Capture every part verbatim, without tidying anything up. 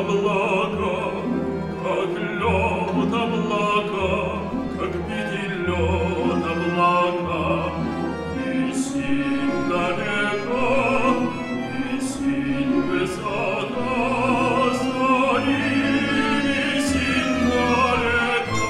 облака, как лед облака, как битый лед облака, и синь далека, и синь высока, за ними синь далека.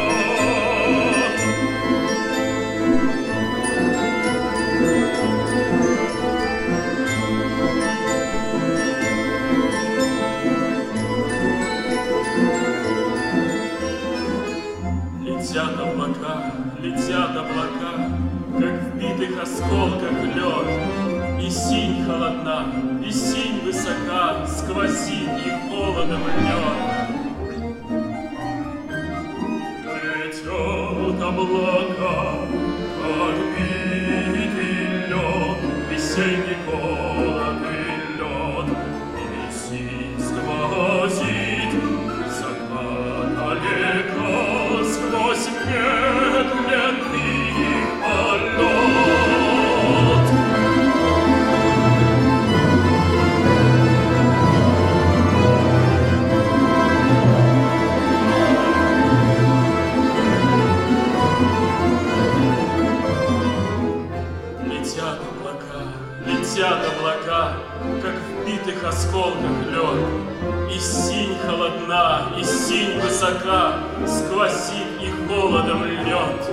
Летят облака, летят облака, как в битых осколках лед, и синь холодна, и синь высока, сквозит и холодом льет. Летят облака, как битый лед, весенний холод и лед, и синь сквозит, высока далека, сквозь медленный полет. Летят облака, летят облака, как в битых осколках лед, и синь холодна, и синь высока, сквозит и холодом льет.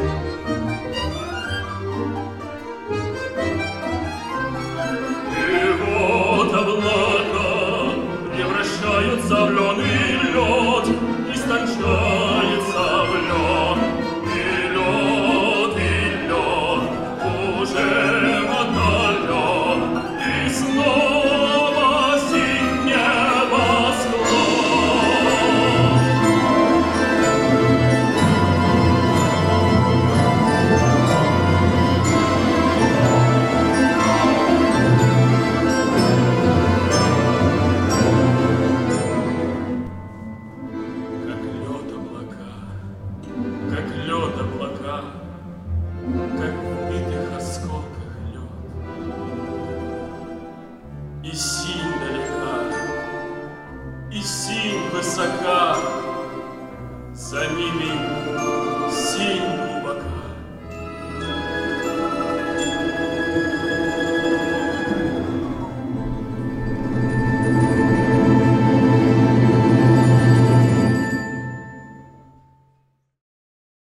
И вот облака превращаются в лен и лед, истончается в лед, и лед, и лед уже отдален, и снова синь небосклон. Как лед облака, как в битых осколках лед, и синь далека, и синь высока, за ними